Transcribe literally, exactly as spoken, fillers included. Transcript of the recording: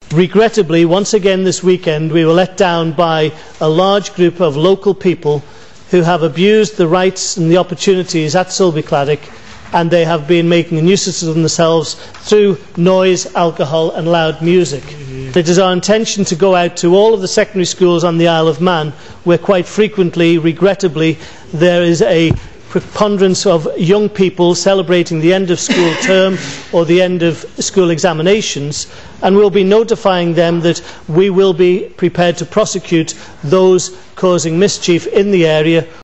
Regrettably, once again this weekend we were let down by a large group of local people who have abused the rights and the opportunities at Sulby Claddock, and they have been making a nuisance of themselves through noise, alcohol and loud music. It is our intention to go out to all of the secondary schools on the Isle of Man, where quite frequently, regrettably, there is a preponderance of young people celebrating the end of school term or the end of school examinations, and we will be notifying them that we will be prepared to prosecute those causing mischief in the area